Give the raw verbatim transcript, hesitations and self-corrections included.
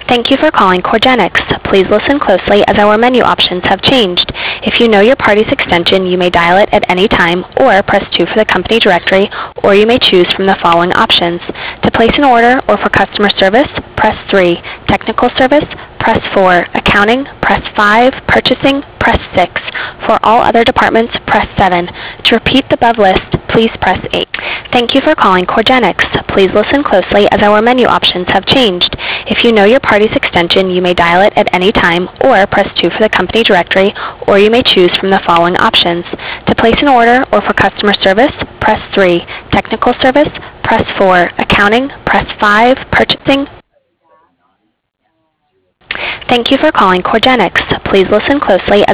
Thank you for calling Corgenix. Please listen closely as our menu options have changed. If you know your party's extension, you may dial it at any time or press two for the company directory, or you may choose from the following options. To place an order or for customer service, press three. Technical service, press four. Accounting, press five. Purchasing, press six. For all other departments, press seven. To repeat the above list, please press eight. Thank you for calling Corgenix. Please listen closely as our menu options have changed. If you know your party's extension, you may dial it at any time or press two for the company directory, or you may choose from the following options. To place an order or for customer service, press three. Technical service, press four. Accounting, press five. Purchasing. Thank you for calling Corgenix. Please listen closely as